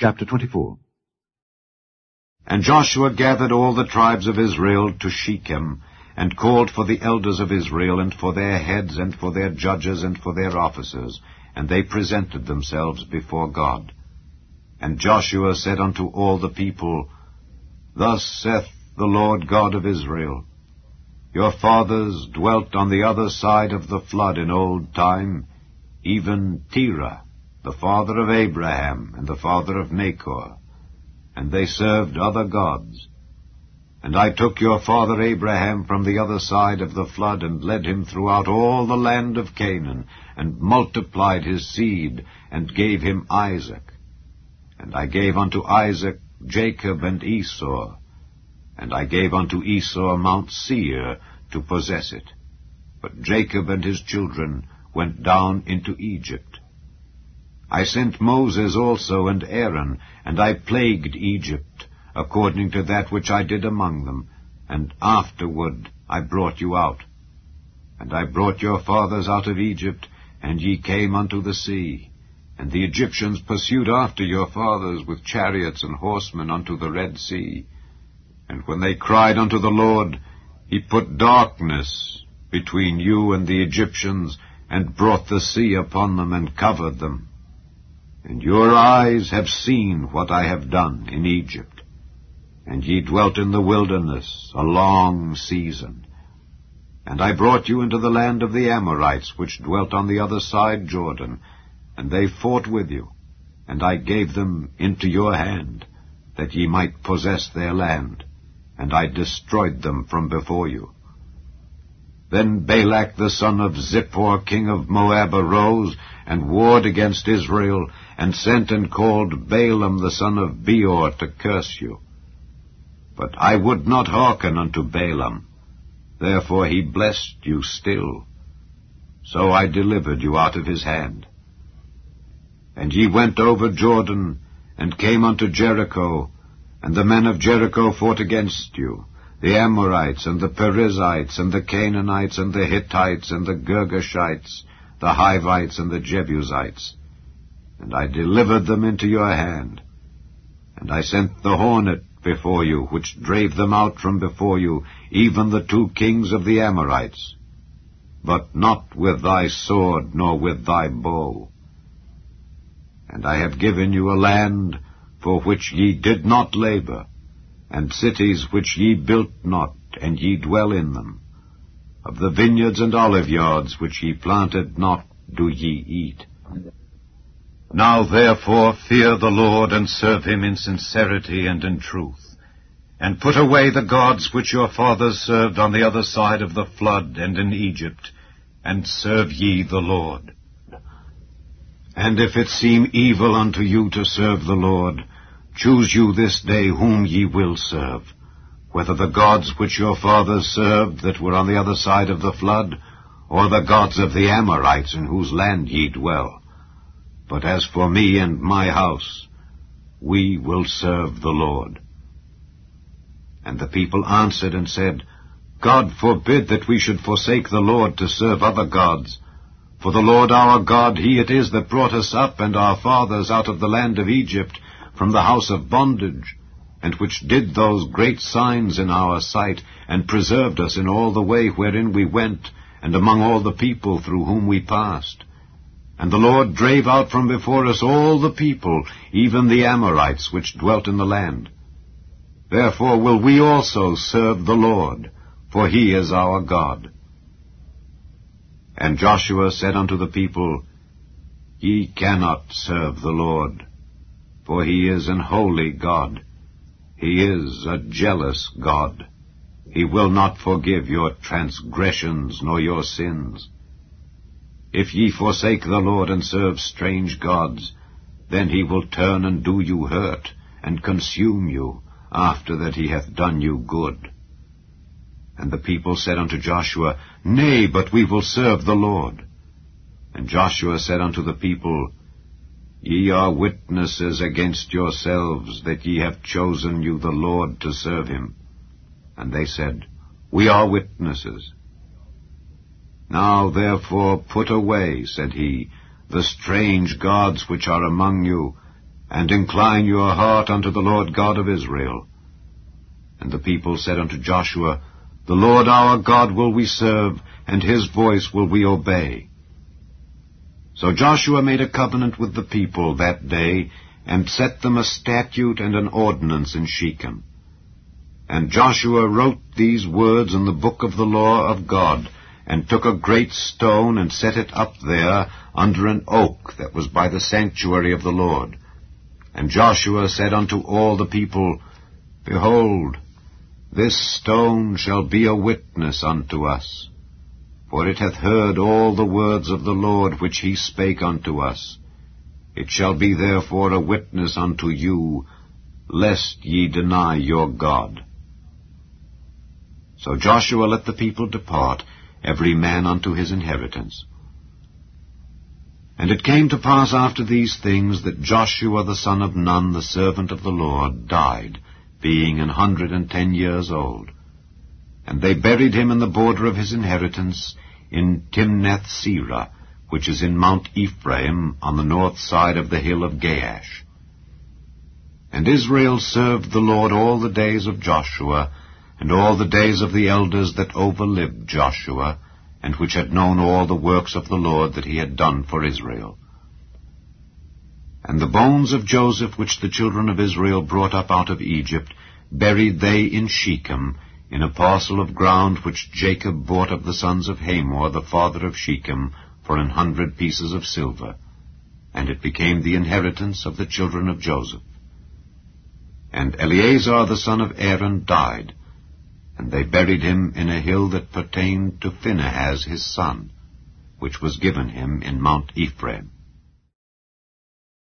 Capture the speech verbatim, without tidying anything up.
Chapter twenty-four. And Joshua gathered all the tribes of Israel to Shechem, and called for the elders of Israel, and for their heads, and for their judges, and for their officers, and they presented themselves before God. And Joshua said unto all the people, Thus saith the Lord God of Israel, Your fathers dwelt on the other side of the flood in old time, even Terah, the father of Abraham, and the father of Nachor, and they served other gods. And I took your father Abraham from the other side of the flood, and led him throughout all the land of Canaan, and multiplied his seed, and gave him Isaac. And I gave unto Isaac Jacob and Esau, and I gave unto Esau Mount Seir to possess it. But Jacob and his children went down into Egypt. I sent Moses also and Aaron, and I plagued Egypt, according to that which I did among them, and afterward I brought you out. And I brought your fathers out of Egypt, and ye came unto the sea. And the Egyptians pursued after your fathers with chariots and horsemen unto the Red Sea. And when they cried unto the Lord, he put darkness between you and the Egyptians, and brought the sea upon them, and covered them. And your eyes have seen what I have done in Egypt. And ye dwelt in the wilderness a long season. And I brought you into the land of the Amorites, which dwelt on the other side Jordan, and they fought with you, and I gave them into your hand, that ye might possess their land, and I destroyed them from before you. Then Balak the son of Zippor, king of Moab, arose, and warred against Israel, and sent and called Balaam the son of Beor to curse you. But I would not hearken unto Balaam, therefore he blessed you still. So I delivered you out of his hand. And ye went over Jordan, and came unto Jericho, and the men of Jericho fought against you, the Amorites, and the Perizzites, and the Canaanites, and the Hittites, and the Girgashites, the Hivites, and the Jebusites. And I delivered them into your hand. And I sent the hornet before you, which drave them out from before you, even the two kings of the Amorites. But not with thy sword, nor with thy bow. And I have given you a land for which ye did not labor, and cities which ye built not, and ye dwell in them. Of the vineyards and oliveyards which ye planted not do ye eat. Now therefore fear the Lord, and serve him in sincerity and in truth, and put away the gods which your fathers served on the other side of the flood and in Egypt, and serve ye the Lord. And if it seem evil unto you to serve the Lord, choose you this day whom ye will serve, whether the gods which your fathers served that were on the other side of the flood, or the gods of the Amorites in whose land ye dwell. But as for me and my house, we will serve the Lord. And the people answered and said, God forbid that we should forsake the Lord to serve other gods. For the Lord our God, he it is that brought us up and our fathers out of the land of Egypt, from the house of bondage, and which did those great signs in our sight, and preserved us in all the way wherein we went, and among all the people through whom we passed. And the Lord drave out from before us all the people, even the Amorites which dwelt in the land. Therefore will we also serve the Lord, for he is our God. And Joshua said unto the people, Ye cannot serve the Lord, for he is an holy God. He is a jealous God. He will not forgive your transgressions nor your sins. If ye forsake the Lord and serve strange gods, then he will turn and do you hurt, and consume you, after that he hath done you good. And the people said unto Joshua, Nay, but we will serve the Lord. And Joshua said unto the people, Ye are witnesses against yourselves that ye have chosen you the Lord to serve him. And they said, We are witnesses. Now therefore put away, said he, the strange gods which are among you, and incline your heart unto the Lord God of Israel. And the people said unto Joshua, The Lord our God will we serve, and his voice will we obey. So Joshua made a covenant with the people that day, and set them a statute and an ordinance in Shechem. And Joshua wrote these words in the book of the law of God, and took a great stone, and set it up there under an oak that was by the sanctuary of the Lord. And Joshua said unto all the people, Behold, this stone shall be a witness unto us, for it hath heard all the words of the Lord which he spake unto us. It shall be therefore a witness unto you, lest ye deny your God. So Joshua let the people depart, every man unto his inheritance. And it came to pass after these things that Joshua the son of Nun, the servant of the Lord, died, being an hundred and ten years old. And they buried him in the border of his inheritance in Timnath-Serah, which is in Mount Ephraim, on the north side of the hill of Gaash. And Israel served the Lord all the days of Joshua, and all the days of the elders that overlived Joshua, and which had known all the works of the Lord that he had done for Israel. And the bones of Joseph, which the children of Israel brought up out of Egypt, buried they in Shechem, in a parcel of ground which Jacob bought of the sons of Hamor, the father of Shechem, for an hundred pieces of silver. And it became the inheritance of the children of Joseph. And Eleazar the son of Aaron died, and they buried him in a hill that pertained to Phinehas his son, which was given him in Mount Ephraim.